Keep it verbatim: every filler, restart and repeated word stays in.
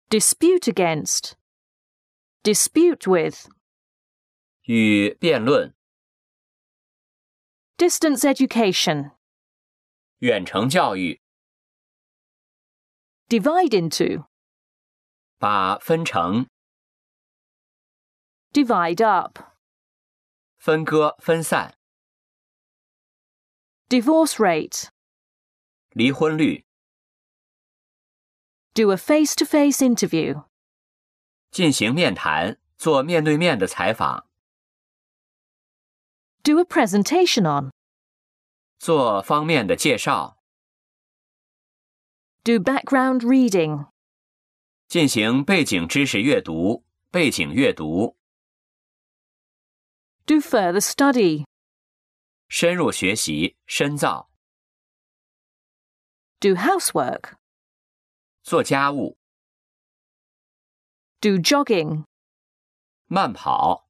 dispute against, dispute with. 与辩论。 Distance education. 远程教育。 Divide into. 把分成。 Divide up. 分割分散。 Divorce rate. 离婚率。 Do a face-to-face interview. 进行面谈，做面对面的采访。 Do a presentation on. 做方面的介绍。 Do background reading. 进行背景知识阅读，背景阅读。 Do further study. 深入学习，深造。 Do housework. 做家务。 Do jogging. 慢跑。